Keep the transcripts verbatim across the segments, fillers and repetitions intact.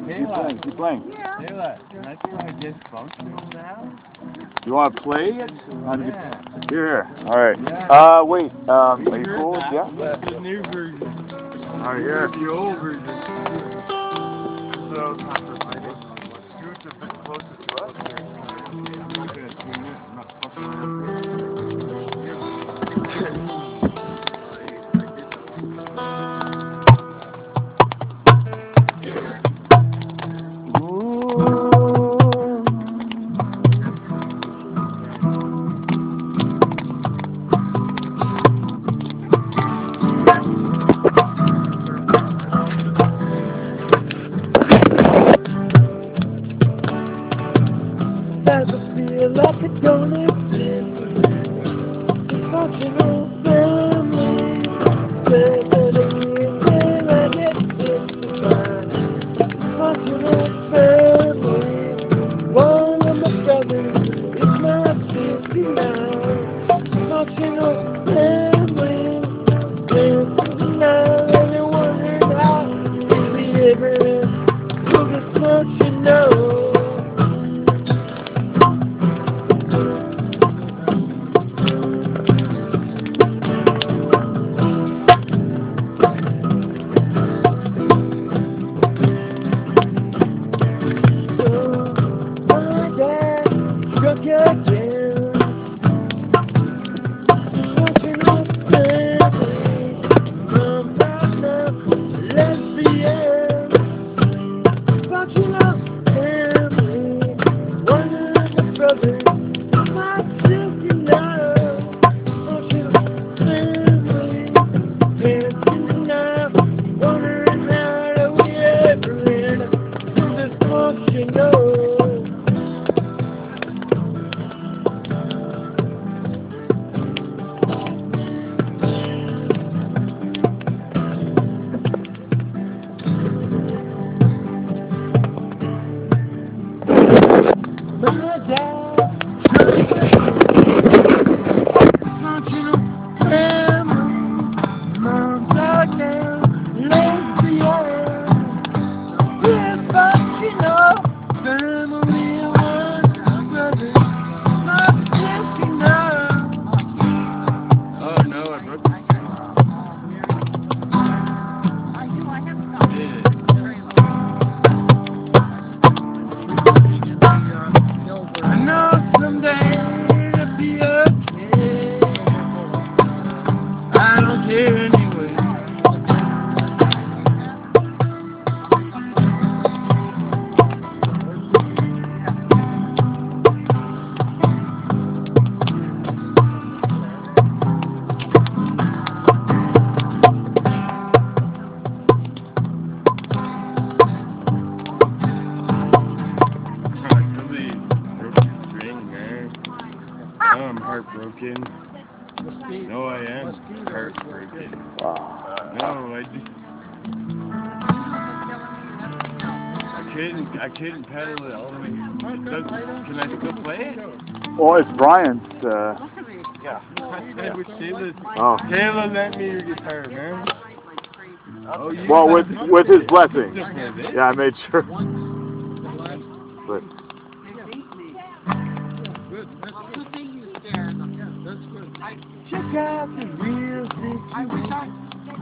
Keep playing, keep playing. Kayla, can I turn my dysfunctional now? You want to play it? On the, Yeah. here, here. All right. Yeah. Uh, wait. Um, We are you heard cool? that. Yeah. What's the new version? All right, We here. heard the old version. So, scoot a bit closer to us. I'm not gonna tune it. I'm not fucking around. Never feel like I don't exist. Dysfunctional family. Family, where I get justified. Dysfunctional family. One of my brothers is not fifty now. Dysfunctional family. fifty-nine, and you're wondering how did we ever so dysfunctional. So my dad struck again. Dysfunctional family. Mom's out now, lesbian. Dysfunctional family. One of the brothers is my sister now. Dysfunctional family. Dancing now, wondering how do we ever end up so dysfunctional. My dad, dysfunctional family. Mom's out now, lesbian. Dysfunctional family. One brother, not fifty now. Oh no, I broke the screen. Yeah. I know someday it'll be okay. I don't care anyway. I totally broke the string, man. Now I'm heartbroken. No, I am heartbroken. No, I just I couldn't I couldn't pedal it all the way. It does. Can I still play it? Well, it's Brian's. Uh, I said with Kayla. oh. Kayla lent me your guitar, man. Oh, you Well, with let me with play his it. I can blessing. still play this. Yeah, I made sure. But Check out the real situation.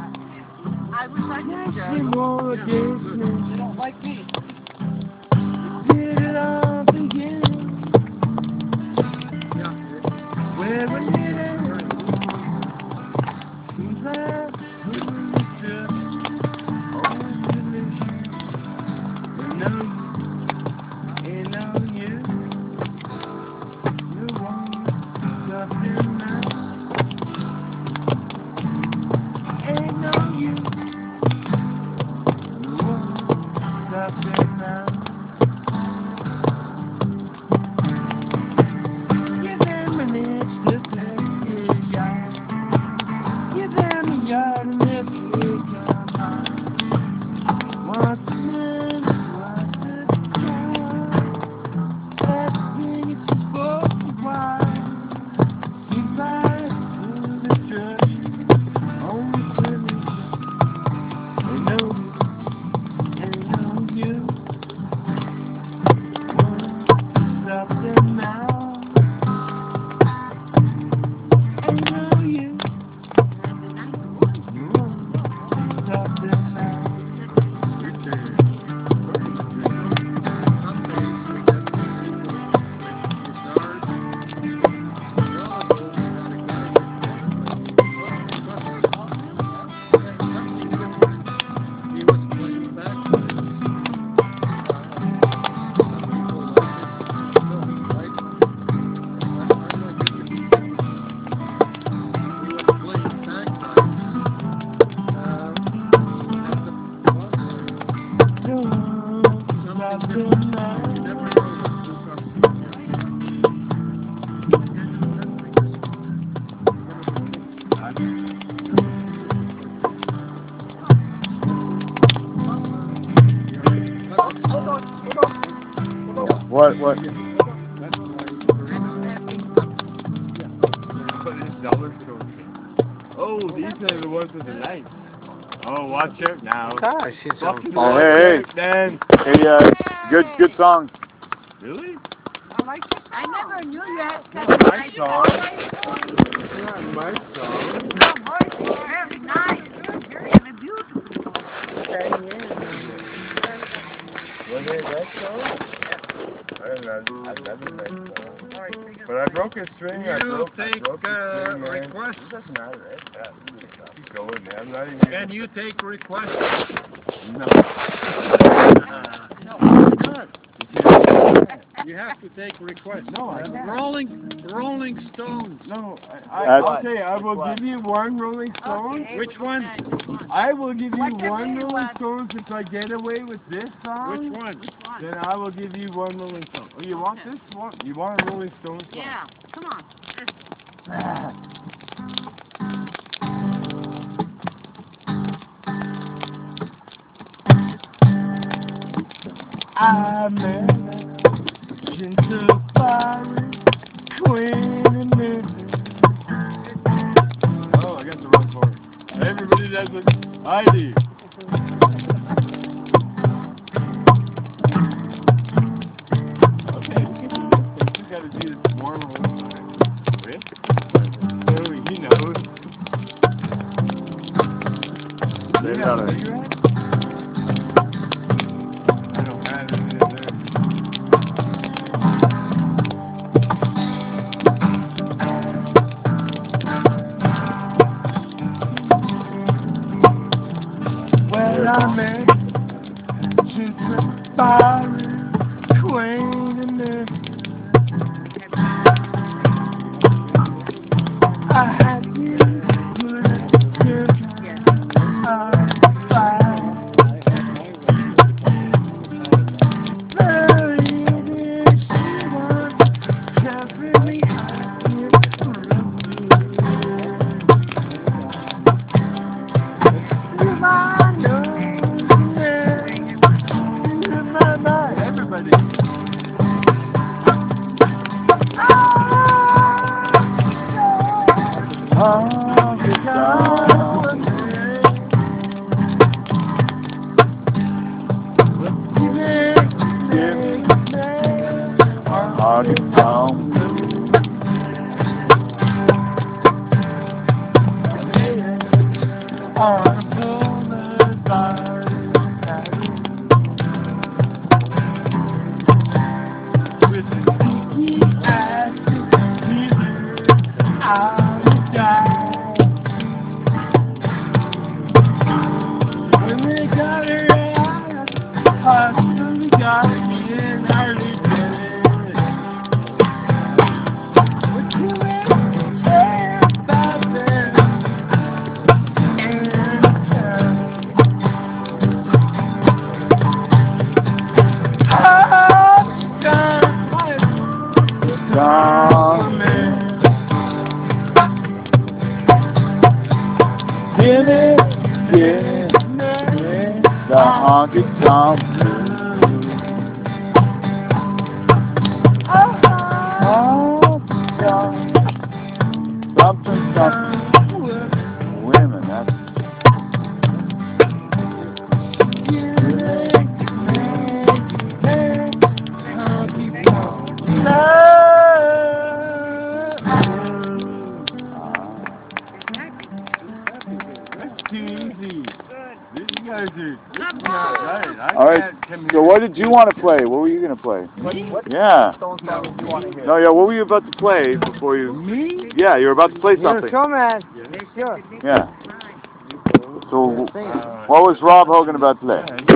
Nasty mortgage. They don't like me. Did it all begin? Where we live. Seems like we used to always delicious. But no you, ain't no you. You want something now. Ain't no you. You want something What? What? Oh, these are the ones with the knives. Oh, watch out now. Gosh, she's Fucking Oh, watch hey, out, man. Hey, uh, good, good song. Really? I like it. I never knew you had such Not a my nice song. voice. It's not my song. Your voice is very nice. You have a beautiful voice. Was it that song? I don't know. I love it, that song. But I broke a string. I You broke, I take broke a uh, string, man. requests. It doesn't matter, right? Yeah, keep going, man. I'm not even... Can you take requests? No. Good. You have to take requests. No, I Uh, can't. Rolling, Rolling Stones. No, I, I, That's- okay, I will give you one Rolling Stone. Okay, Which we one? can- which one? I will give you What one do you Rolling want? Stones if I get away with this song. Which one? Which one? Then I will give you one Rolling Stone. Oh, you want Okay. this one? You want a Rolling Stone song? Yeah, come on. I met a gentle fiery queen in Memphis. Oh, I got the wrong part. Everybody does it. I do. Okay, we can do this, but you gotta do this more than one time. Right? Oh, he knows. Maybe You not got a- a cigarette? I don't have it in there. When I met just fiery queen in Memphis, I had you put your on fire. Lady, she was carefully hiding from me. You might know that you're my mind. Everybody. Oh, good song. Oh, good song. Song. Give it, give it, the honky tonk blues. Oh, something, something. Women, that's. Too easy. These guys are Not not bad. right. I All right. can't come So here. what did you want to play? What were you gonna play? Yeah. No, yeah. What were you about to play before you? Me? Yeah, you were about to play something. showman. Yeah. So Uh, what was Rob Hogan about to play? yeah,